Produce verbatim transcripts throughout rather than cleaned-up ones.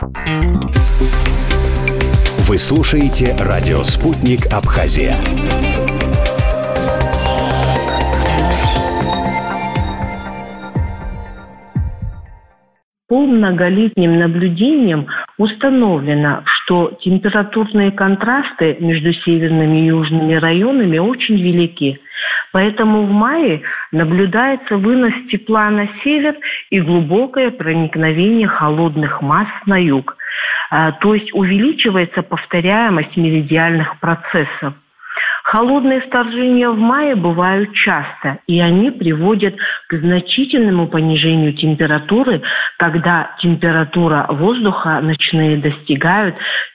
Вы слушаете радио «Спутник Абхазия». По многолетним наблюдениям установлено, что температурные контрасты между северными и южными районами очень велики. Поэтому в мае наблюдается вынос тепла на север и глубокое проникновение холодных масс на юг. То есть увеличивается повторяемость меридиальных процессов. Холодные вторжения в мае бывают часто, и они приводят к значительному понижению температуры, когда температура воздуха ночные достигают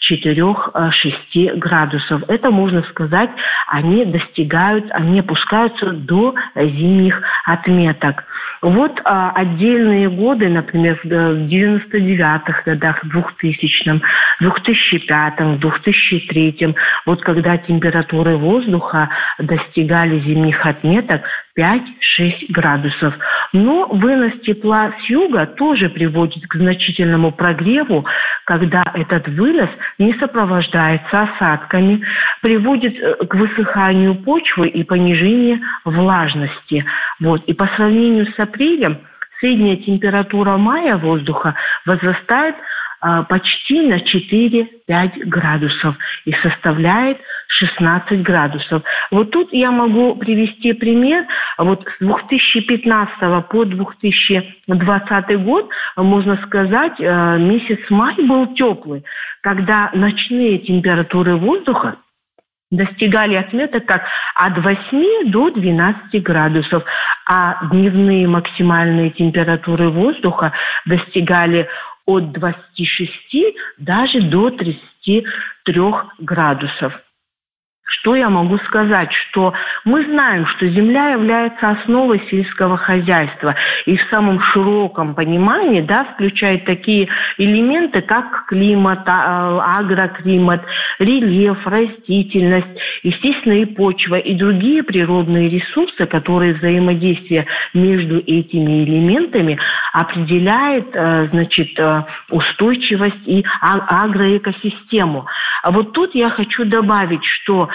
четыре-шесть градусов. Это, можно сказать, они достигают, они опускаются до зимних отметок. Вот а, отдельные годы, например, в девяносто девятых годах, в двухтысячном, в две тысячи пятом, в две тысячи третьем, вот когда температуры воздуха достигали зимних отметок пять-шесть градусов. Но вынос тепла с юга тоже приводит к значительному прогреву, когда этот вынос не сопровождается осадками, приводит к высыханию почвы и понижению влажности. Вот. И по сравнению с апрелем средняя температура мая воздуха возрастает а, почти на четыре-пять градусов и составляет шестнадцать градусов. Вот тут я могу привести пример. Вот с две тысячи пятнадцатого по две тысячи двадцатый год, можно сказать, месяц май был теплый, когда ночные температуры воздуха достигали отметок как от восьми до двенадцати градусов, а дневные максимальные температуры воздуха достигали от двадцати шести даже до тридцати трёх градусов. Что я могу сказать? Что мы знаем, что земля является основой сельского хозяйства и в самом широком понимании, да, включает такие элементы, как климат, агроклимат, рельеф, растительность, естественная почва и другие природные ресурсы, которые взаимодействие между этими элементами определяет, значит, устойчивость и агроэкосистему. А вот тут я хочу добавить, что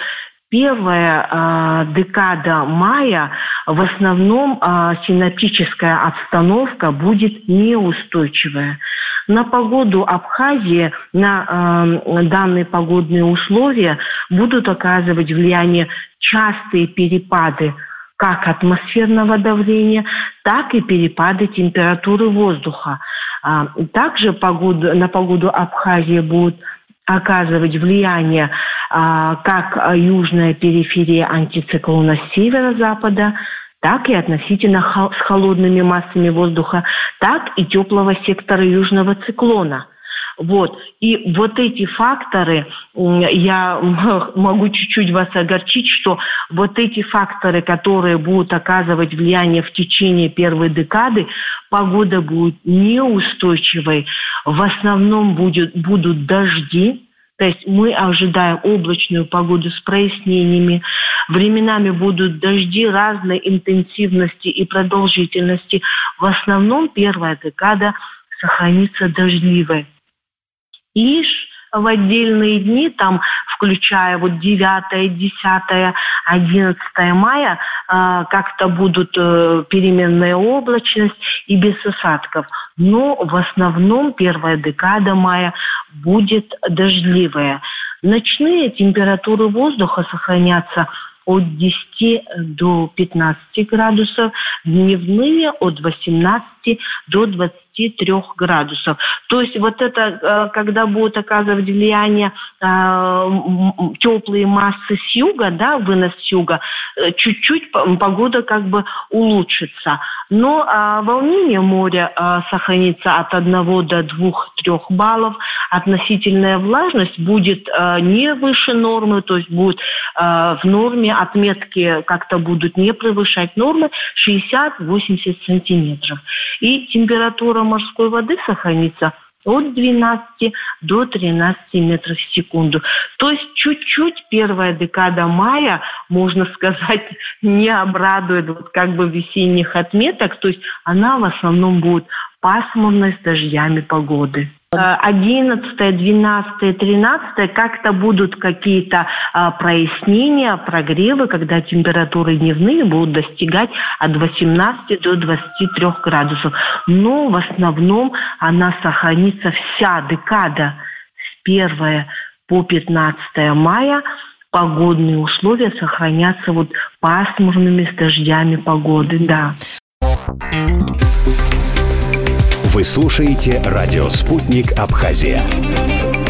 первая э, декада мая в основном э, синоптическая обстановка будет неустойчивая. На погоду Абхазии, на э, данные погодные условия будут оказывать влияние частые перепады как атмосферного давления, так и перепады температуры воздуха. А, также погоду, на погоду Абхазии будут оказывать влияние а, как южная периферия антициклона с северо-запада, так и относительно хол- с холодными массами воздуха, так и теплого сектора южного циклона. Вот. И вот эти факторы, я могу чуть-чуть вас огорчить, что вот эти факторы, которые будут оказывать влияние в течение первой декады, погода будет неустойчивой. В основном будет, будут дожди. То есть мы ожидаем облачную погоду с прояснениями. Временами будут дожди разной интенсивности и продолжительности. В основном первая декада сохранится дождливой. Лишь в отдельные дни, там, включая вот девятое, десятое, одиннадцатое мая, э, как-то будут э, переменная облачность и без осадков. Но в основном первая декада мая будет дождливая. Ночные температуры воздуха сохранятся от десяти до пятнадцати градусов, дневные от восемнадцати до двадцати трёх градусов. То есть вот это, когда будут оказывать влияние э, теплые массы с юга, да, вынос с юга, чуть-чуть погода как бы улучшится. Но э, волнение моря э, сохранится от одного до двух-трёх баллов. Относительная влажность будет э, не выше нормы, то есть будет э, в норме, отметки как-то будут не превышать нормы шестьдесят-восемьдесят сантиметров. И температура морской воды сохранится от двенадцати до тринадцати метров в секунду. То есть чуть-чуть первая декада мая, можно сказать, не обрадует вот как бы весенних отметок. То есть она в основном будет пасмурной с дождями погоды. одиннадцатое, двенадцатое, тринадцатое как-то будут какие-то а, прояснения, прогревы, когда температуры дневные будут достигать от восемнадцати до двадцати трёх градусов. Но в основном она сохранится вся декада с первого по пятнадцатое мая. Погодные условия сохранятся вот пасмурными с дождями погоды, да. Вы слушаете радио «Спутник Абхазия».